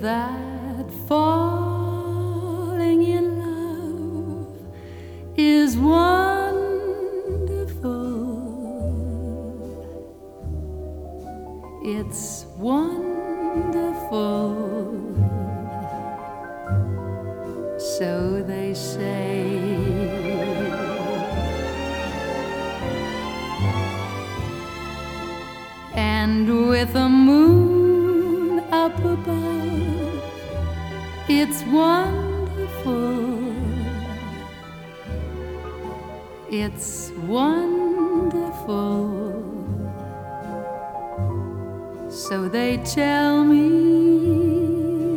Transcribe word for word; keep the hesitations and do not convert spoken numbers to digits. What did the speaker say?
that falling in love is wonderful. It's wonderful. So they say. And with a moon up above, it's wonderful. It's wonderful. So they tell me.